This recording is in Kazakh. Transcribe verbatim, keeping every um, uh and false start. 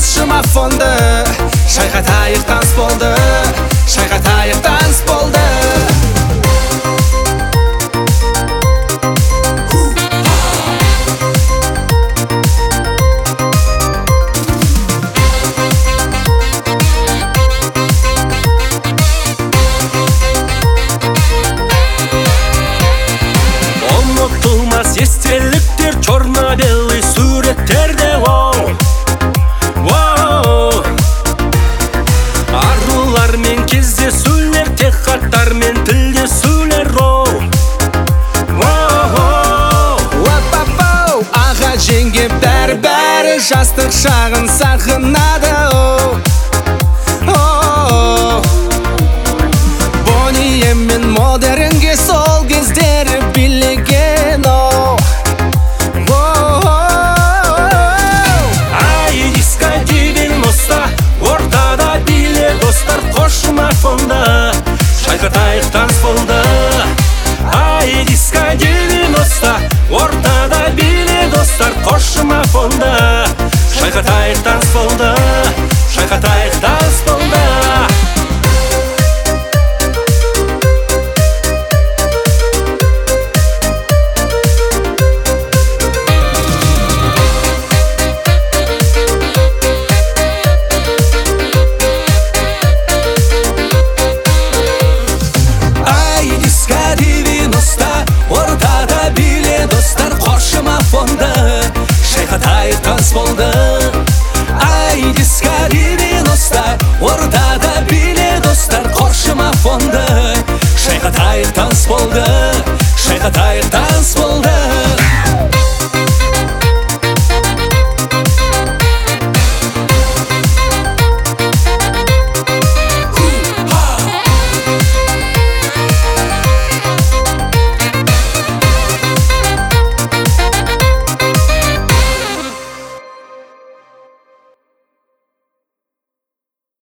қосшыма фонды, шайқатайық таныс болды, шайқатайық таныс болды. Ұмытылмас естеліктер, черно-белый суреттерде оу, оу. Арулармен кездесулер, тек хаттармен тілдесулер оу, оу. Уап-ап-ау, аға жеңге бәрі-бәрі жастық шағын сағынады оу, оу. Бонnie мен модернге сол кездері билеген оу, оу. Ай, диско девяносто, ортада биле достар, қосшыма фонда, шайқатайық таныс болды. Ай, диско девяносто, ортада биле достар, қосшыма фонда, шайқатайық таныс болды, шайқатайық таныс болды. Ортада биле достар, қосшыма фонды, шайқатайық таныс болды. Ай, диско девяносто, ортада биле достар, қосшыма фонды, шайқатайық таныс болды, шайқатайық таныс болды.